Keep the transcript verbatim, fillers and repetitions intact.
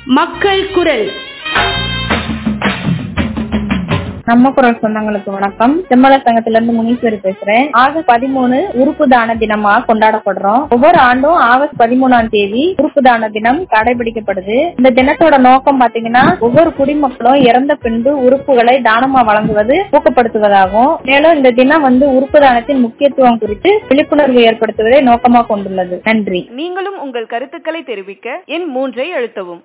மக்கள் குரல். நம்ம குரல் சொந்தங்களுக்கு வணக்கம். செம்மலர் சங்கத்துல இருந்து முனீஸ்வரி பேசுறேன். ஆகஸ்ட் பதிமூணு உறுப்பு தான தினமா கொண்டாடப்படுறோம். ஒவ்வொரு ஆண்டும் ஆகஸ்ட் பதிமூணாம் தேதி உறுப்பு தான தினம் கடைபிடிக்கப்படுது. இந்த தினத்தோட நோக்கம் பாத்தீங்கன்னா ஒவ்வொரு குடிமக்களும் இறந்த பின்பு உறுப்புகளை தானமா வழங்குவது ஊக்கப்படுத்துவதாகும். மேலும் இந்த தினம் வந்து உறுப்பு தானத்தின் முக்கியத்துவம் குறித்து விழிப்புணர்வு ஏற்படுத்துவதை நோக்கமாக கொண்டுள்ளது. நன்றி. நீங்களும் உங்கள் கருத்துக்களை தெரிவிக்க எண் மூன்றை அழுத்தவும்.